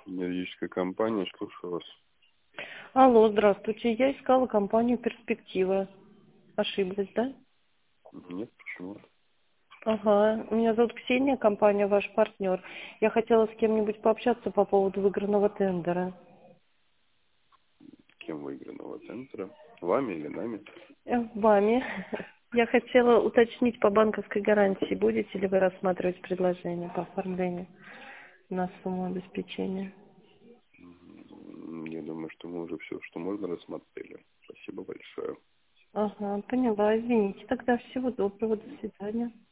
Юридическая компания, слушаю вас. Алло, здравствуйте. Я искала компанию «Перспектива». Ошиблась, да? Нет, почему? Ага. Меня зовут Ксения, компания «Ваш партнер». Я хотела с кем-нибудь пообщаться по поводу выигранного тендера. Кем выигранного центра? Вами или нами? Вами. Я хотела уточнить по банковской гарантии. Будете ли вы рассматривать предложение по оформлению на сумму обеспечения? Я думаю, что мы уже все, что можно, рассмотрели. Спасибо большое. Ага, поняла. Извините. Тогда всего доброго. До свидания.